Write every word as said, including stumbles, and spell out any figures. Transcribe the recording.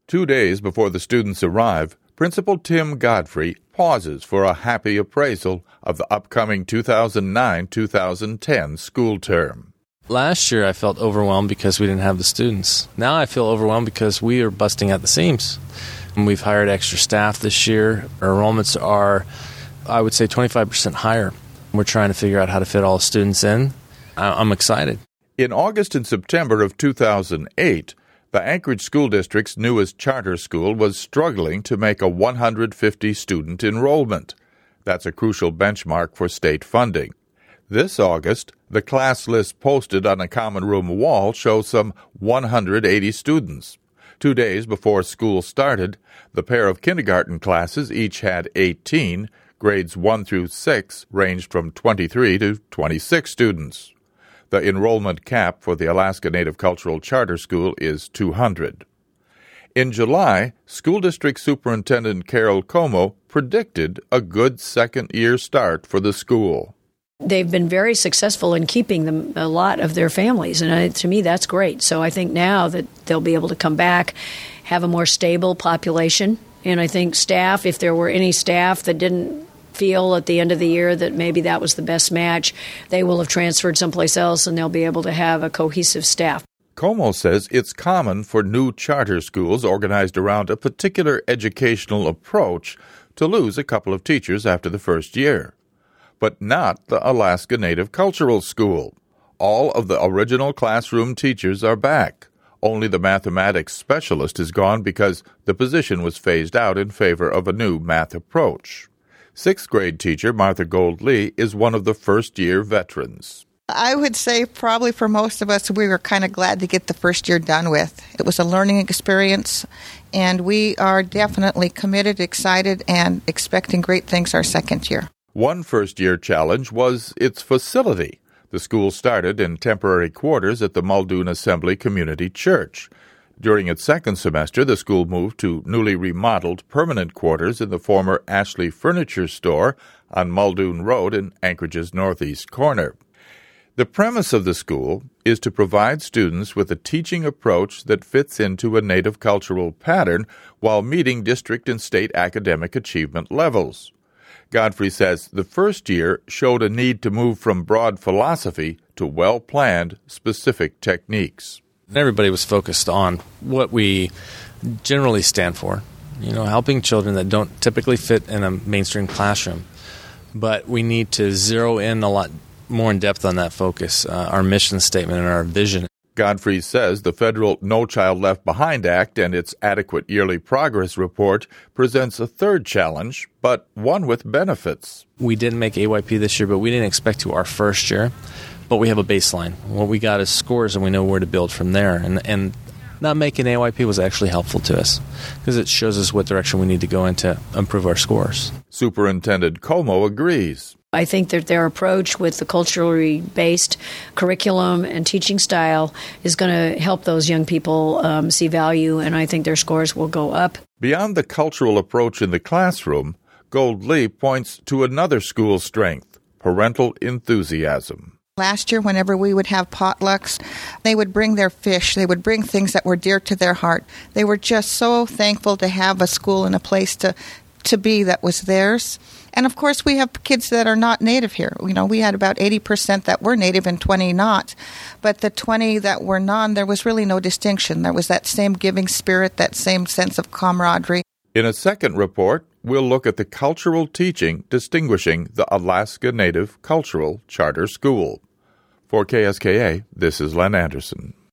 Two days before the students arrive, Principal Tim Godfrey pauses for a happy appraisal of the upcoming two thousand nine two thousand ten school term. Last year I felt overwhelmed because we didn't have the students. Now I feel overwhelmed because we are busting at the seams. And we've hired extra staff this year. Our enrollments are, I would say, twenty-five percent higher. We're trying to figure out how to fit all the students in. I'm excited. In August and September of two thousand eight, the Anchorage School District's newest charter school was struggling to make a one hundred fifty student enrollment. That's a crucial benchmark for state funding. This August, the class list posted on a common room wall shows some one hundred eighty students. Two days before school started, the pair of kindergarten classes each had eighteen. Grades one through six ranged from twenty-three to twenty-six students. The enrollment cap for the Alaska Native Cultural Charter School is two hundred. In July, School District Superintendent Carol Como predicted a good second-year start for the school. They've been very successful in keeping them, a lot of their families, and uh, to me that's great. So I think now that they'll be able to come back, have a more stable population, and I think staff, if there were any staff that didn't feel at the end of the year that maybe that was the best match, they will have transferred someplace else and they'll be able to have a cohesive staff. Como says it's common for new charter schools organized around a particular educational approach to lose a couple of teachers after the first year. But not the Alaska Native Cultural School. All of the original classroom teachers are back. Only the mathematics specialist is gone because the position was phased out in favor of a new math approach. Sixth grade teacher Martha Gold Lee is one of the first-year veterans. I would say probably for most of us, we were kind of glad to get the first year done with. It was a learning experience, and we are definitely committed, excited, and expecting great things our second year. One first-year challenge was its facility. The school started in temporary quarters at the Muldoon Assembly Community Church. During its second semester, the school moved to newly remodeled permanent quarters in the former Ashley Furniture Store on Muldoon Road in Anchorage's northeast corner. The premise of the school is to provide students with a teaching approach that fits into a Native cultural pattern while meeting district and state academic achievement levels. Godfrey says the first year showed a need to move from broad philosophy to well-planned, specific techniques. Everybody was focused on what we generally stand for, you know, helping children that don't typically fit in a mainstream classroom. But we need to zero in a lot more in depth on that focus, uh, our mission statement and our vision. Godfrey says the federal No Child Left Behind Act and its adequate yearly progress report presents a third challenge, but one with benefits. We didn't make A Y P this year, but we didn't expect to our first year. But we have a baseline. What we got is scores, and we know where to build from there. And and not making A Y P was actually helpful to us because it shows us what direction we need to go in to improve our scores. Superintendent Como agrees. I think that their approach with the culturally based curriculum and teaching style is going to help those young people um, see value, and I think their scores will go up. Beyond the cultural approach in the classroom, Gold Lee points to another school strength, parental enthusiasm. Last year, whenever we would have potlucks, they would bring their fish. They would bring things that were dear to their heart. They were just so thankful to have a school and a place to, to be that was theirs. And, of course, we have kids that are not Native here. You know, we had about eighty percent that were Native and twenty not. But the twenty that were non, there was really no distinction. There was that same giving spirit, that same sense of camaraderie. In a second report, we'll look at the cultural teaching distinguishing the Alaska Native Cultural Charter School. For K S K A, this is Len Anderson.